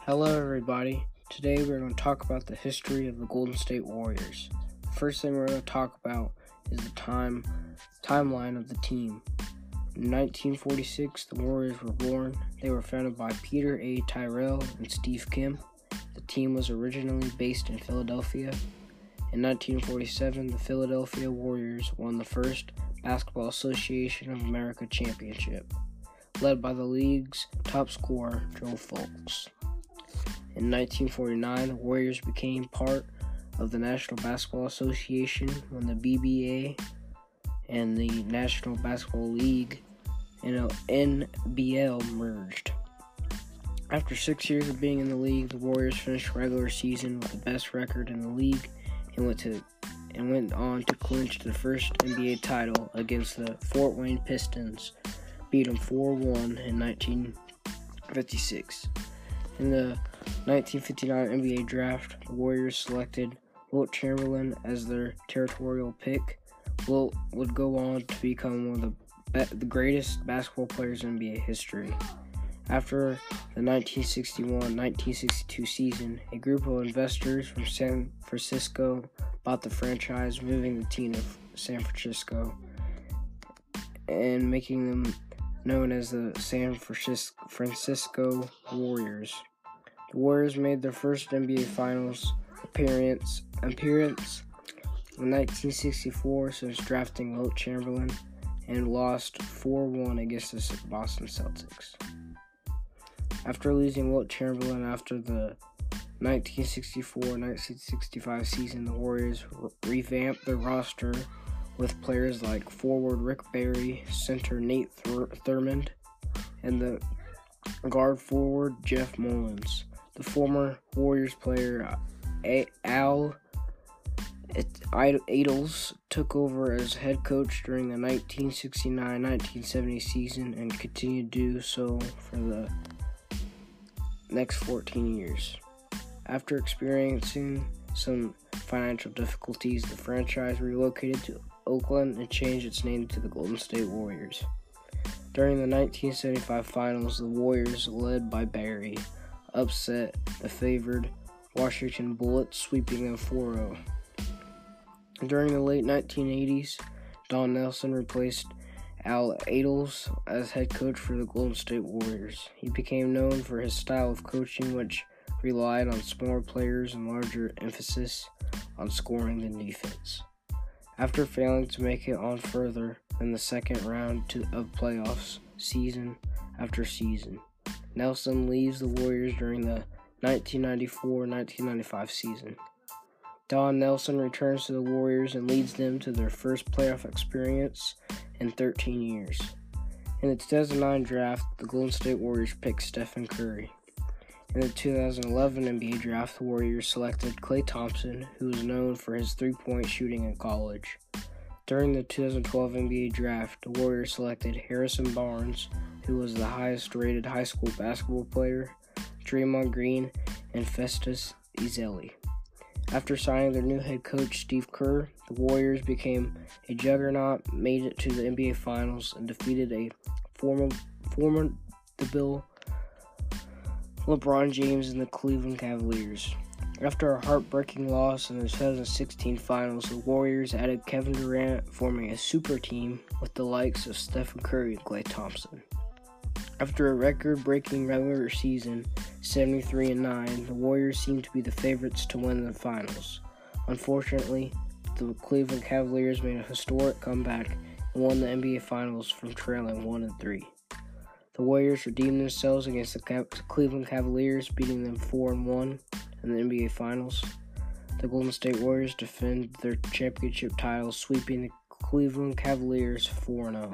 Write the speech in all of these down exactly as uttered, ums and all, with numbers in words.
Hello everybody. Today we're going to talk about the history of the Golden State Warriors. The first thing we're going to talk about is the time timeline of the team. In nineteen forty-six, the Warriors were born. They were founded by Peter A. Tyrell and Steve Kim. The team was originally based in Philadelphia. In nineteen forty-seven, the Philadelphia Warriors won the first Basketball Association of America championship, led by the league's top scorer, Joe Fulks. In nineteen forty-nine, the Warriors became part of the National Basketball Association when the B B A and the National Basketball League and N B L merged. After six years of being in the league, the Warriors finished regular season with the best record in the league and went to and went on to clinch the first N B A title against the Fort Wayne Pistons, beat them four one in nineteen fifty-six. In the nineteen fifty-nine N B A draft, the Warriors selected Wilt Chamberlain as their territorial pick. Wilt would go on to become one of the, be- the greatest basketball players in N B A history. After the nineteen sixty-one nineteen sixty-two season, a group of investors from San Francisco bought the franchise, moving the team to San Francisco and making them known as the San Francisco Warriors. The Warriors made their first N B A Finals appearance appearance in nineteen sixty-four since drafting Wilt Chamberlain and lost four one against the Boston Celtics. After losing Wilt Chamberlain after the nineteen sixty-four nineteen sixty-five season, the Warriors re- revamped their roster with players like forward Rick Barry, center Nate Thur- Thurmond, and the guard forward Jeff Mullins. The former Warriors player A- Al Attles took over as head coach during the nineteen sixty-nine nineteen seventy season and continued to do so for the next fourteen years. After experiencing some financial difficulties, the franchise relocated to Oakland and changed its name to the Golden State Warriors. During the nineteen seventy-five finals, the Warriors, led by Barry, upset the favored Washington Bullets, sweeping them four oh. During the late nineteen eighties, Don Nelson replaced Al Attles as head coach for the Golden State Warriors. He became known for his style of coaching, which relied on smaller players and larger emphasis on scoring than defense. After failing to make it on further than the second round to, of playoffs season after season, Nelson leaves the Warriors during the nineteen ninety-four nineteen ninety-five season. Don Nelson returns to the Warriors and leads them to their first playoff experience in thirteen years. In the two thousand nine draft, the Golden State Warriors picked Stephen Curry. In the two thousand eleven N B A draft, the Warriors selected Klay Thompson, who was known for his three-point shooting in college. During the two thousand twelve N B A draft, the Warriors selected Harrison Barnes, who was the highest-rated high school basketball player, Draymond Green, and Festus Ezeli. After signing their new head coach, Steve Kerr, the Warriors became a juggernaut, made it to the N B A Finals, and defeated a former, formidable LeBron James and the Cleveland Cavaliers. After a heartbreaking loss in the two thousand sixteen Finals, the Warriors added Kevin Durant, forming a super team with the likes of Stephen Curry and Klay Thompson. After a record-breaking regular season, seventy-three and nine, the Warriors seemed to be the favorites to win the Finals. Unfortunately, the Cleveland Cavaliers made a historic comeback and won the N B A Finals from trailing one and three. The Warriors redeemed themselves against the Cav- Cleveland Cavaliers, beating them four and one in the N B A Finals. The Golden State Warriors defend their championship title, sweeping the Cleveland Cavaliers four and oh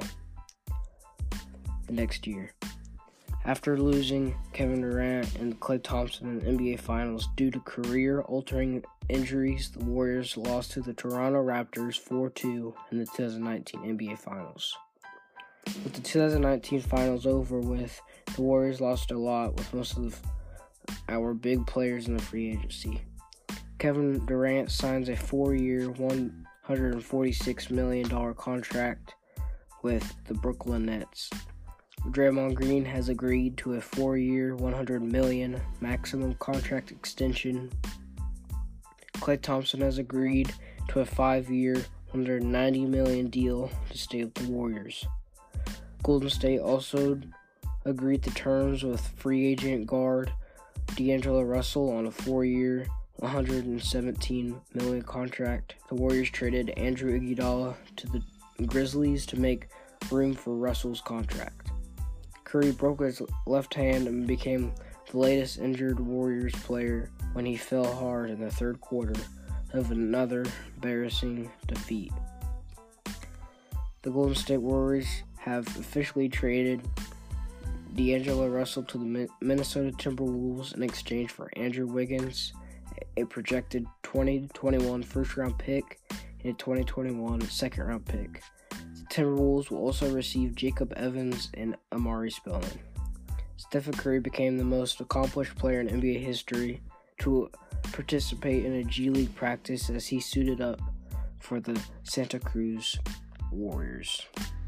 the next year. After losing Kevin Durant and Klay Thompson in the N B A Finals due to career-altering injuries, the Warriors lost to the Toronto Raptors four two in the two thousand nineteen N B A Finals. With the two thousand nineteen Finals over with, the Warriors lost a lot with most of the, our big players in the free agency. Kevin Durant signs a four-year, one hundred forty-six million dollars contract with the Brooklyn Nets. Draymond Green has agreed to a four-year, one hundred million dollars maximum contract extension. Klay Thompson has agreed to a five-year, one hundred ninety million dollars deal to stay with the Warriors. Golden State also agreed to terms with free agent guard D'Angelo Russell on a four-year, one hundred seventeen million dollars contract. The Warriors traded Andrew Iguodala to the Grizzlies to make room for Russell's contract. Curry broke his left hand and became the latest injured Warriors player when he fell hard in the third quarter of another embarrassing defeat. The Golden State Warriors have officially traded D'Angelo Russell to the Minnesota Timberwolves in exchange for Andrew Wiggins, a projected twenty twenty-one first-round pick, and a twenty twenty-one second-round pick. The Timberwolves will also receive Jacob Evans and Amari Spellman. Stephen Curry became the most accomplished player in N B A history to participate in a G League practice as he suited up for the Santa Cruz Warriors.